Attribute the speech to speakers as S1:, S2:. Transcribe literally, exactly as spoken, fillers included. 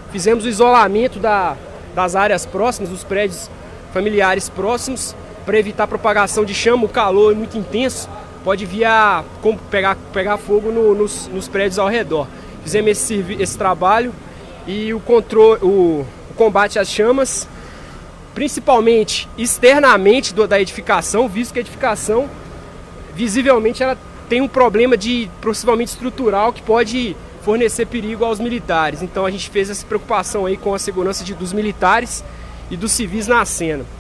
S1: Fizemos o isolamento da, das áreas próximas, dos prédios familiares próximos, para evitar a propagação de chama. O calor é muito intenso, pode vir a pegar, pegar fogo no, nos, nos prédios ao redor. Fizemos esse, esse trabalho e o, controle, o, o combate às chamas, principalmente externamente do, da edificação, visto que a edificação, visivelmente, ela tem um problema de possivelmente estrutural que pode fornecer perigo aos militares. Então a gente fez essa preocupação aí com a segurança de, dos militares e dos civis na cena.